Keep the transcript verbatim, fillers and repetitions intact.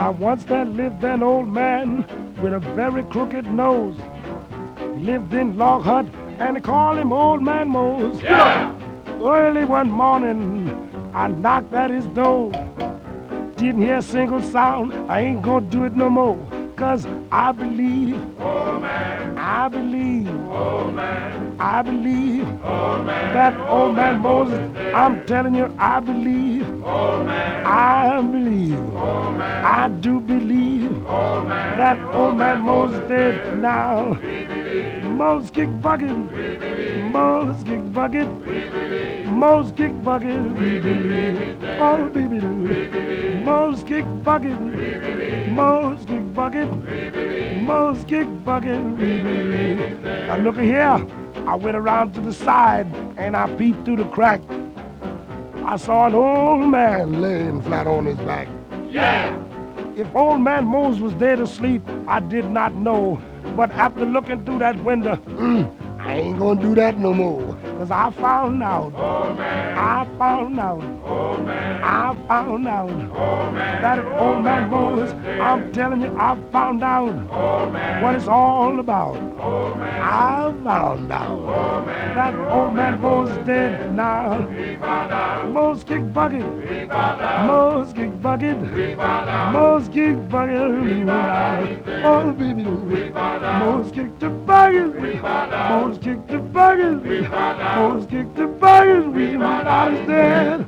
Now once there lived an old man with a very crooked nose. He lived in log hut and they called him Old Man Mose. Yeah! Early one morning, I knocked at his door. Didn't hear a single sound. I ain't gonna do it no more. Cause I believe, Old man, I believe, old man, I believe old man, that old man Moses. I'm telling you, I believe, old man, I believe, old man, I do believe old man, that old man Moses dead now. we believe, Moses kick bucket, we believe, Moses kick bucket, we believe, Moses kick bucket, we believe, oh baby, we believe, Moses kick bucket, we believe, Moses kick bucket, we believe, Moses kick bucket. we believe Now look here, I went around to the side and I peeped through the crack. I saw an old man laying flat on his back. Yeah! If old man Moses was dead asleep, I did not know. But after looking through that window, mm, I ain't gonna do that no more. Cause I found out, Old man, I found out, old man, I found out old man, that old man Moses, I'm telling you, I found out old man, what it's all about. old man, I found out old man, that old man Moses dead now. we found out, Moses kick bucket, we found out, Moses kick bucket, we found out, Moses kick bucket. Oh baby, we found out, Moses kick the bucket, we found out, Moses kick the bucket, we found out, Moses kick the bucket. We found out he's dead.